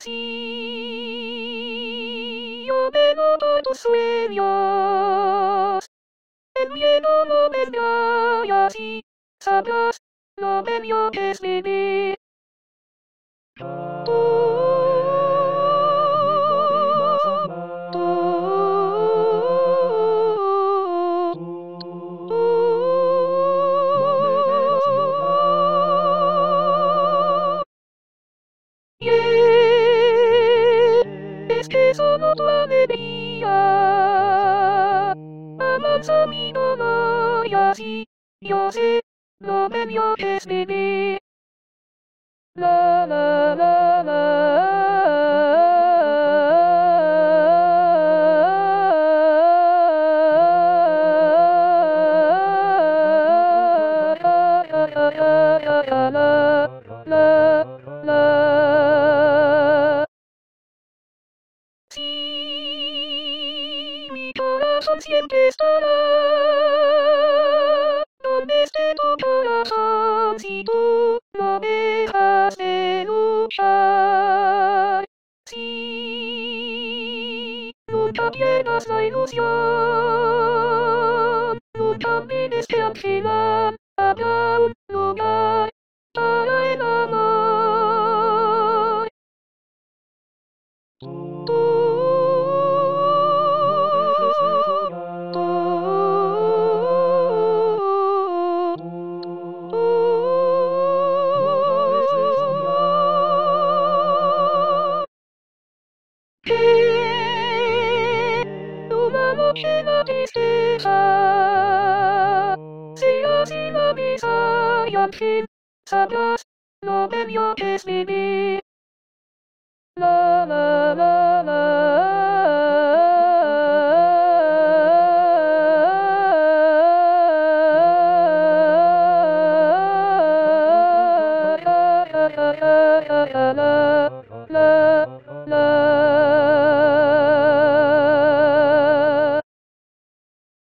Si yo velo por tus sueños, el miedo no vendrá y así sabrás lo bello que es vivir. Es que solo tu alegría avanza mi dolor y así yo sé lo bello que es vivir. La la la la. Sí, mi corazón siempre estará donde esté tu corazón si tú no dejas de luchar. Sí, nunca pierdas la ilusión, nunca olvides que al final habrá un lugar para el amor. Una noche la tristeza será sin avisa y al fin sabrás lo bello que es vivir. La la la la la la la la.